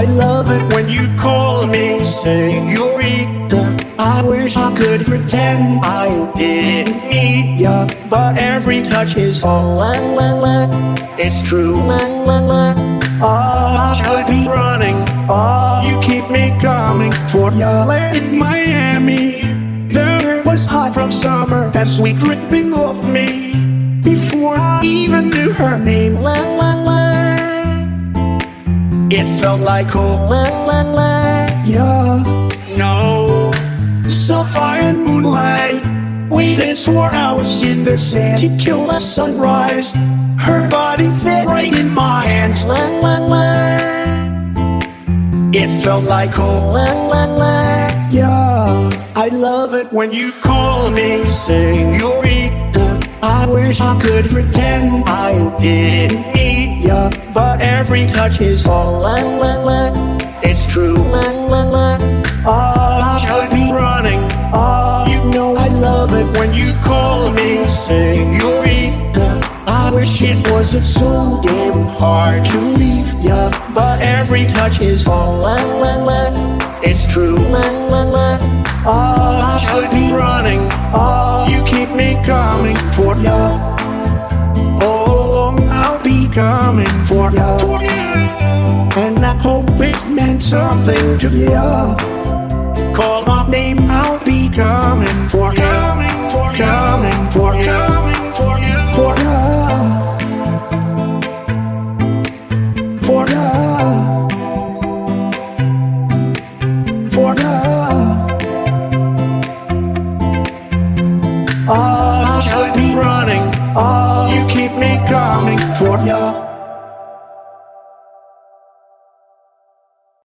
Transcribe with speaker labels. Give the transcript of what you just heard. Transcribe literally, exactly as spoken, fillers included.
Speaker 1: I love it when you call me señorita. I wish I could pretend I didn't need ya, but every touch is all la la la. It's true, la la la. Oh, I should be running. Oh, you keep me coming for ya. In Miami, the air was hot from summer and sweet dripping off me before I even knew her name. La la la. It felt like oh la la la. Yeah, no. Sapphire and moonlight, we danced for hours in the sand to kill the sunrise. Her body fit right in my hands. La la la. It felt like oh la la la. Yeah, I love it when you call me señorita. I wish I could pretend I didn't need ya, but every touch is all la la la. It's true, la la la. Oh, I should be running. Oh, you know I love it when you call me señorita. I wish it wasn't so damn hard to leave ya, but every touch is all la la la. It's true, la la la. Oh, I should be running. Oh, you keep me coming for ya. All along I'll be coming for ya, for ya. And I hope it's meant something to ya. Call my name, I'll be coming for ya, coming for ya, coming for ya, coming for you, for ya, for ya, for ya. Oh, I should be running. Oh, you keep me coming for ya.